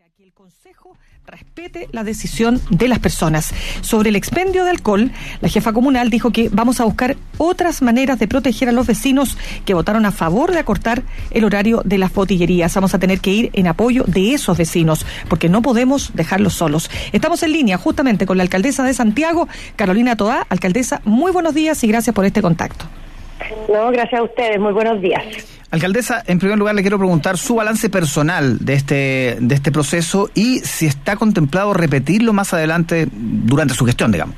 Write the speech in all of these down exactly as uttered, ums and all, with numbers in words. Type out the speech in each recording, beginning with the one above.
Que el Consejo respete la decisión de las personas. Sobre el expendio de alcohol, la jefa comunal dijo que vamos a buscar otras maneras de proteger a los vecinos que votaron a favor de acortar el horario de las botillerías. Vamos a tener que ir en apoyo de esos vecinos, porque no podemos dejarlos solos. Estamos en línea justamente con la alcaldesa de Santiago, Carolina Toá. Alcaldesa, muy buenos días y gracias por este contacto. No, gracias a ustedes, muy buenos días. Alcaldesa, en primer lugar le quiero preguntar su balance personal de este de este proceso y si está contemplado repetirlo más adelante durante su gestión, digamos.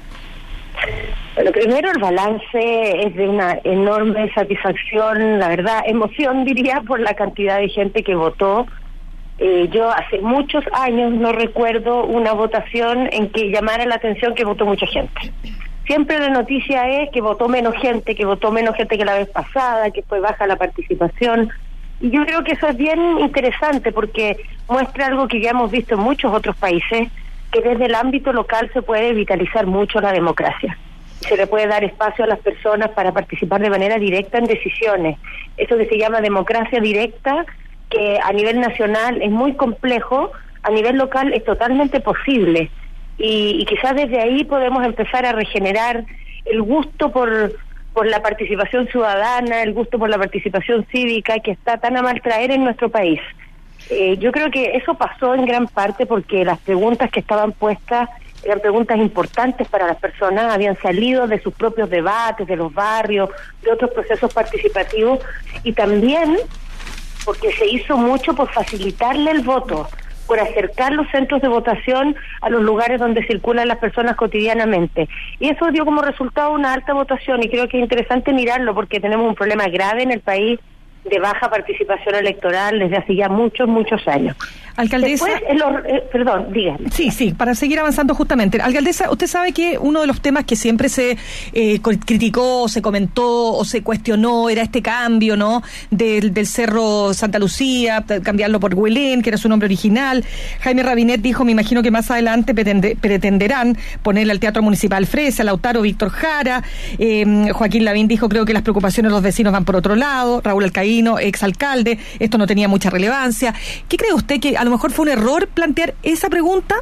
Bueno, primero el balance es de una enorme satisfacción, la verdad, emoción diría, por la cantidad de gente que votó. Eh, yo hace muchos años no recuerdo una votación en que llamara la atención que votó mucha gente. Siempre la noticia es que votó menos gente, que votó menos gente que la vez pasada, que fue baja la participación. Y yo creo que eso es bien interesante porque muestra algo que ya hemos visto en muchos otros países, que desde el ámbito local se puede vitalizar mucho la democracia. Se le puede dar espacio a las personas para participar de manera directa en decisiones. Eso que se llama democracia directa, que a nivel nacional es muy complejo, a nivel local es totalmente posible. Y, y quizás desde ahí podemos empezar a regenerar el gusto por por la participación ciudadana, el gusto por la participación cívica que está tan a mal traer en nuestro país. Eh, yo creo que eso pasó en gran parte porque las preguntas que estaban puestas eran preguntas importantes para las personas, habían salido de sus propios debates, de los barrios, de otros procesos participativos, y también porque se hizo mucho por facilitarle el voto, por acercar los centros de votación a los lugares donde circulan las personas cotidianamente. Y eso dio como resultado una alta votación, y creo que es interesante mirarlo porque tenemos un problema grave en el país de baja participación electoral desde hace ya muchos, muchos años. Alcaldesa... Después, el, eh, perdón, dígame. Sí, sí, para seguir avanzando justamente. Alcaldesa, usted sabe que uno de los temas que siempre se eh, criticó, se comentó o se cuestionó era este cambio, ¿no?, del, del Cerro Santa Lucía, cambiarlo por Güelén, que era su nombre original. Jaime Rabinet dijo, me imagino que más adelante pretende, pretenderán ponerle al Teatro Municipal Fresa, Lautaro Víctor Jara. Eh, Joaquín Lavín dijo, creo que las preocupaciones de los vecinos van por otro lado. Raúl Alcaíno, exalcalde, esto no tenía mucha relevancia. ¿Qué cree usted que a lo mejor fue un error plantear esa pregunta?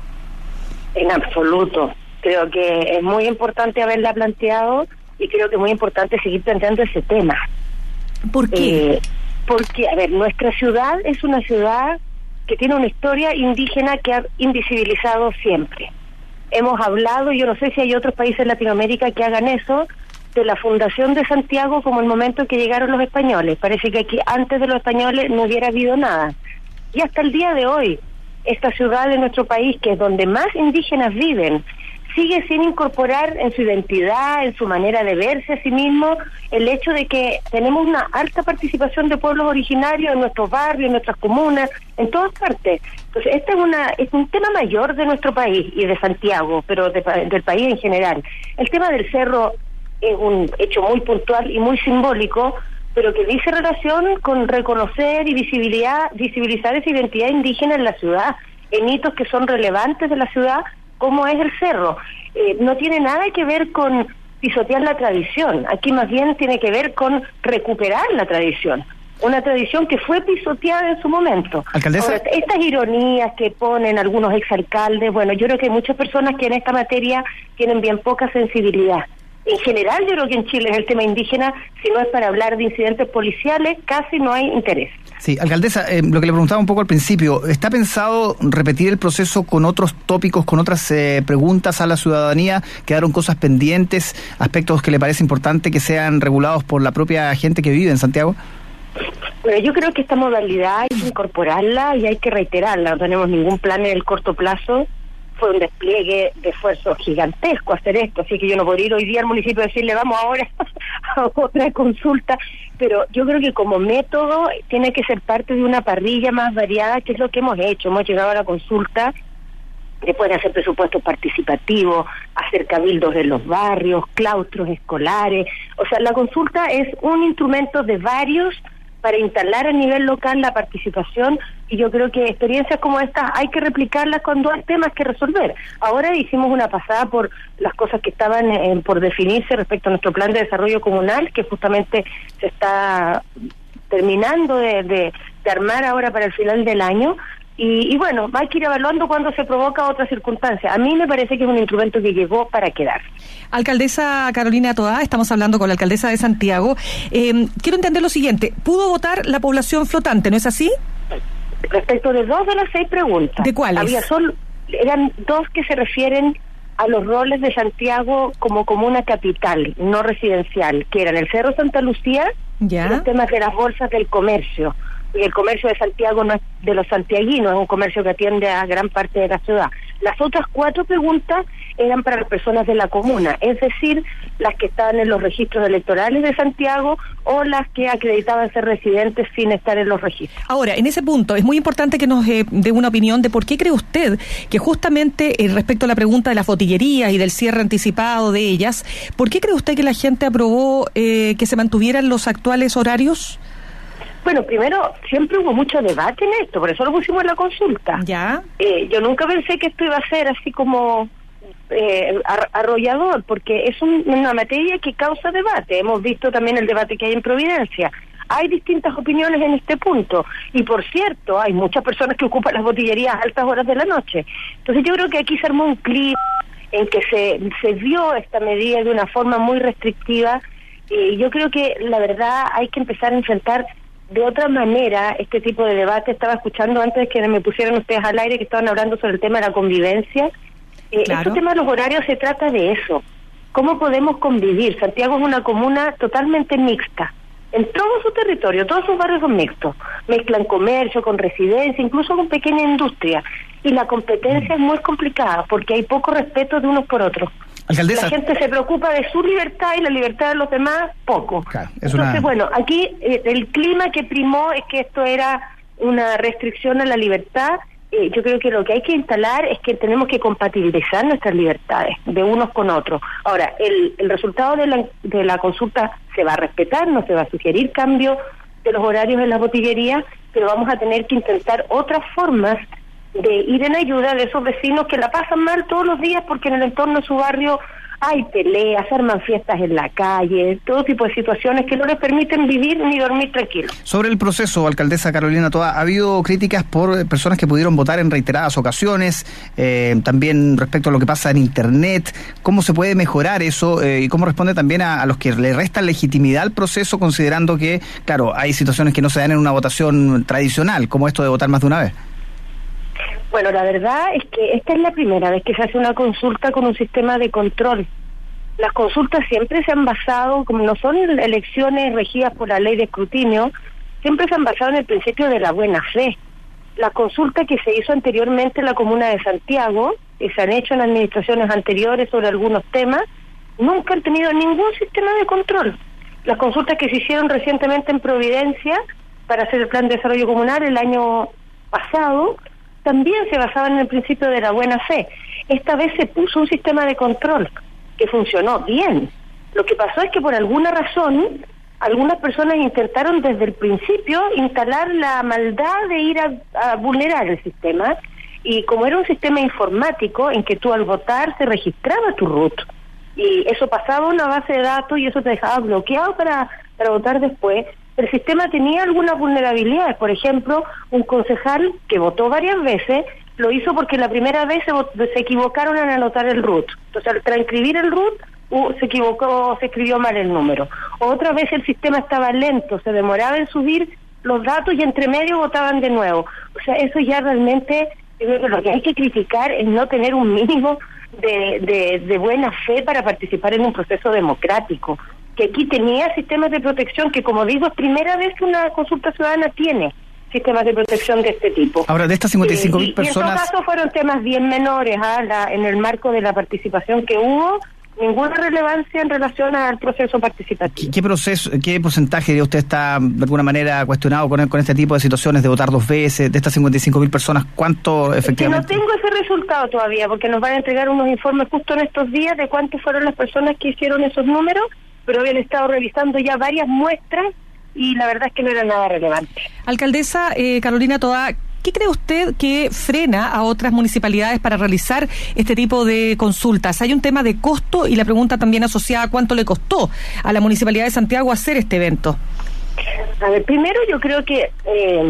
En absoluto. Creo que es muy importante haberla planteado y creo que es muy importante seguir planteando ese tema. ¿Por qué? Eh, porque, a ver, nuestra ciudad es una ciudad que tiene una historia indígena que ha invisibilizado siempre. Hemos hablado, yo no sé si hay otros países en Latinoamérica que hagan eso, de la fundación de Santiago como el momento en que llegaron los españoles. Parece que aquí antes de los españoles no hubiera habido nada. Y hasta el día de hoy, esta ciudad de nuestro país, que es donde más indígenas viven, sigue sin incorporar en su identidad, en su manera de verse a sí mismo, el hecho de que tenemos una alta participación de pueblos originarios en nuestros barrios, en nuestras comunas, en todas partes. Entonces, este es una es un tema mayor de nuestro país y de Santiago, pero de, del país en general. El tema del cerro es un hecho muy puntual y muy simbólico, pero que dice relación con reconocer y visibilidad, visibilizar esa identidad indígena en la ciudad, en hitos que son relevantes de la ciudad, como es el cerro. Eh, no tiene nada que ver con pisotear la tradición, aquí más bien tiene que ver con recuperar la tradición, una tradición que fue pisoteada en su momento. Alcaldesa. Ahora, estas ironías que ponen algunos exalcaldes, bueno, yo creo que hay muchas personas que en esta materia tienen bien poca sensibilidad. En general, yo creo que en Chile el tema indígena, si no es para hablar de incidentes policiales, casi no hay interés. Sí, alcaldesa, eh, lo que le preguntaba un poco al principio, ¿está pensado repetir el proceso con otros tópicos, con otras eh, preguntas a la ciudadanía? ¿Quedaron cosas pendientes, aspectos que le parece importante que sean regulados por la propia gente que vive en Santiago? Bueno, yo creo que esta modalidad hay que incorporarla y hay que reiterarla. No tenemos ningún plan en el corto plazo. Fue un despliegue de esfuerzo gigantesco hacer esto, así que yo no podría ir hoy día al municipio y decirle vamos ahora a otra consulta, pero yo creo que como método tiene que ser parte de una parrilla más variada, que es lo que hemos hecho. Hemos llegado a la consulta, después de hacer presupuestos participativos, hacer cabildos en los barrios, claustros escolares. O sea, la consulta es un instrumento de varios para instalar a nivel local la participación, y yo creo que experiencias como estas hay que replicarlas cuando hay temas que resolver. Ahora hicimos una pasada por las cosas que estaban eh, por definirse respecto a nuestro plan de desarrollo comunal, que justamente se está terminando de, de, de armar ahora para el final del año, Y, y bueno, hay que ir evaluando cuando se provoca otra circunstancia. A mí me parece que es un instrumento que llegó para quedar. Alcaldesa Carolina Toá, estamos hablando con la alcaldesa de Santiago. Eh, quiero entender lo siguiente, ¿pudo votar la población flotante, no es así? Respecto de dos de las seis preguntas. ¿De cuáles? Había solo, eran dos que se refieren a los roles de Santiago como comuna capital, no residencial, que eran el Cerro Santa Lucía ¿Ya? y los temas de las bolsas del comercio. Y el comercio de Santiago no es de los santiaguinos, es un comercio que atiende a gran parte de la ciudad. Las otras cuatro preguntas eran para las personas de la comuna, es decir, las que estaban en los registros electorales de Santiago o las que acreditaban ser residentes sin estar en los registros. Ahora, en ese punto, es muy importante que nos eh, dé una opinión de por qué cree usted que justamente eh, respecto a la pregunta de las botillerías y del cierre anticipado de ellas, ¿por qué cree usted que la gente aprobó eh, que se mantuvieran los actuales horarios? Bueno, primero, siempre hubo mucho debate en esto, por eso lo pusimos en la consulta. Ya. Eh, yo nunca pensé que esto iba a ser así como eh, arrollador, porque es un, una materia que causa debate. Hemos visto también el debate que hay en Providencia. Hay distintas opiniones en este punto. Y por cierto, hay muchas personas que ocupan las botillerías a altas horas de la noche. Entonces yo creo que aquí se armó un clip en que se, se vio esta medida de una forma muy restrictiva. Y yo creo que la verdad hay que empezar a enfrentar de otra manera este tipo de debate. Estaba escuchando antes que me pusieran ustedes al aire que estaban hablando sobre el tema de la convivencia. Eh, claro. Este tema de los horarios se trata de eso. ¿Cómo podemos convivir? Santiago es una comuna totalmente mixta. En todo su territorio, todos sus barrios son mixtos. Mezclan comercio con residencia, incluso con pequeña industria. Y la competencia es muy complicada porque hay poco respeto de unos por otros. Alcaldesa. La gente se preocupa de su libertad y la libertad de los demás, poco. Claro, es Entonces, una... bueno, aquí eh, el clima que primó es que esto era una restricción a la libertad. Eh, yo creo que lo que hay que instalar es que tenemos que compatibilizar nuestras libertades de unos con otros. Ahora, el, el resultado de la, de la consulta se va a respetar, no se va a sugerir cambio de los horarios en las botillerías, pero vamos a tener que intentar otras formas de ir en ayuda de esos vecinos que la pasan mal todos los días porque en el entorno de su barrio hay peleas, se arman fiestas en la calle, todo tipo de situaciones que no les permiten vivir ni dormir tranquilos. Sobre el proceso, alcaldesa Carolina Toá, ha habido críticas por personas que pudieron votar en reiteradas ocasiones, eh, también respecto a lo que pasa en Internet. ¿Cómo se puede mejorar eso eh, y cómo responde también a, a los que le restan legitimidad al proceso, considerando que, claro, hay situaciones que no se dan en una votación tradicional, como esto de votar más de una vez? Bueno, la verdad es que esta es la primera vez que se hace una consulta con un sistema de control. Las consultas siempre se han basado, como no son elecciones regidas por la ley de escrutinio, siempre se han basado en el principio de la buena fe. La consulta que se hizo anteriormente en la comuna de Santiago, que se han hecho en administraciones anteriores sobre algunos temas, nunca han tenido ningún sistema de control. Las consultas que se hicieron recientemente en Providencia para hacer el plan de desarrollo comunal el año pasado, también se basaban en el principio de la buena fe. Esta vez se puso un sistema de control que funcionó bien. Lo que pasó es que por alguna razón algunas personas intentaron desde el principio instalar la maldad de ir a, a vulnerar el sistema, y como era un sistema informático en que tú al votar se registraba tu root y eso pasaba a una base de datos y eso te dejaba bloqueado para, para votar después, el sistema tenía algunas vulnerabilidades. Por ejemplo, un concejal que votó varias veces lo hizo porque la primera vez se, se equivocaron en anotar el root. Entonces, al transcribir el root, uh, se equivocó, se escribió mal el número. Otra vez el sistema estaba lento, se demoraba en subir los datos y entre medio votaban de nuevo. O sea, eso ya realmente, yo creo que lo que hay que criticar es no tener un mínimo de, de, de buena fe para participar en un proceso democrático. Que aquí tenía sistemas de protección, que como digo, es primera vez que una consulta ciudadana tiene sistemas de protección de este tipo. Ahora, de estas cincuenta y cinco mil eh, personas... Y en todo caso fueron temas bien menores, ¿ah? La, en el marco de la participación que hubo, ninguna relevancia en relación al proceso participativo. ¿Qué, qué proceso, qué porcentaje de usted está de alguna manera cuestionado con, con este tipo de situaciones de votar dos veces? De estas cincuenta y cinco mil personas, ¿cuánto efectivamente? Que no tengo ese resultado todavía, porque nos van a entregar unos informes justo en estos días de cuántas fueron las personas que hicieron esos números, pero habían estado revisando ya varias muestras y la verdad es que no era nada relevante. Alcaldesa eh, Carolina Toá, ¿qué cree usted que frena a otras municipalidades para realizar este tipo de consultas? Hay un tema de costo y la pregunta también asociada a cuánto le costó a la Municipalidad de Santiago hacer este evento. A ver, primero yo creo que eh,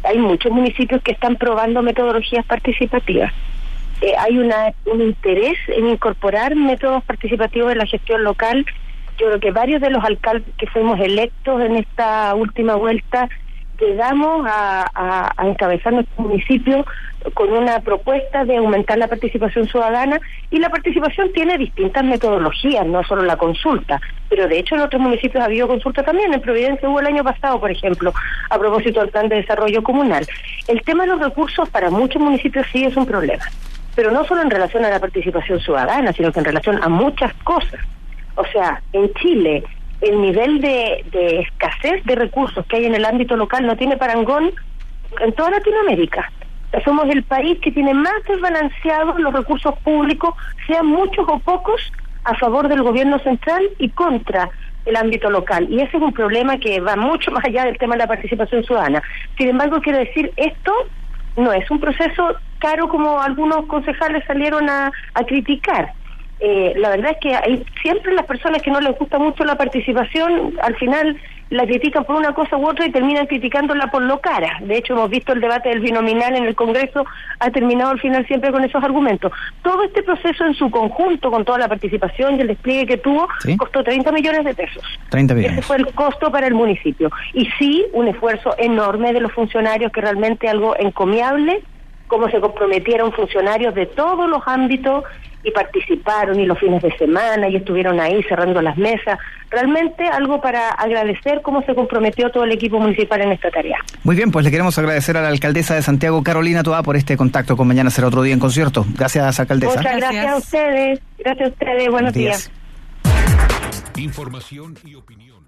hay muchos municipios que están probando metodologías participativas. Eh, hay una, un interés en incorporar métodos participativos en la gestión local. Yo creo que varios de los alcaldes que fuimos electos en esta última vuelta llegamos a, a, a encabezar nuestro municipio con una propuesta de aumentar la participación ciudadana, y la participación tiene distintas metodologías, no solo la consulta, pero de hecho en otros municipios ha habido consulta también. En Providencia hubo el año pasado, por ejemplo, a propósito del plan de desarrollo comunal. El tema de los recursos para muchos municipios sí es un problema, pero no solo en relación a la participación ciudadana, sino que en relación a muchas cosas. O sea, en Chile el nivel de, de escasez de recursos que hay en el ámbito local no tiene parangón en toda Latinoamérica. Somos el país que tiene más desbalanceados los recursos públicos, sean muchos o pocos, a favor del gobierno central y contra el ámbito local. Y ese es un problema que va mucho más allá del tema de la participación ciudadana. Sin embargo, quiero decir, esto no es un proceso caro como algunos concejales salieron a, a criticar. Eh, la verdad es que hay siempre las personas que no les gusta mucho la participación, al final la critican por una cosa u otra y terminan criticándola por lo cara. De hecho, hemos visto el debate del binominal en el Congreso, ha terminado al final siempre con esos argumentos. Todo este proceso en su conjunto, con toda la participación y el despliegue que tuvo, ¿sí?, costó treinta millones de pesos. treinta millones. Ese fue el costo para el municipio. Y sí, un esfuerzo enorme de los funcionarios, que realmente algo encomiable, como se comprometieron funcionarios de todos los ámbitos y participaron, y los fines de semana, y estuvieron ahí cerrando las mesas. Realmente algo para agradecer cómo se comprometió todo el equipo municipal en esta tarea. Muy bien, pues le queremos agradecer a la alcaldesa de Santiago, Carolina Toá, por este contacto con Mañana Será Otro Día en Concierto. Gracias, alcaldesa. Muchas gracias, gracias a ustedes. Gracias a ustedes. Buenos, Buenos días. días. Información y opinión.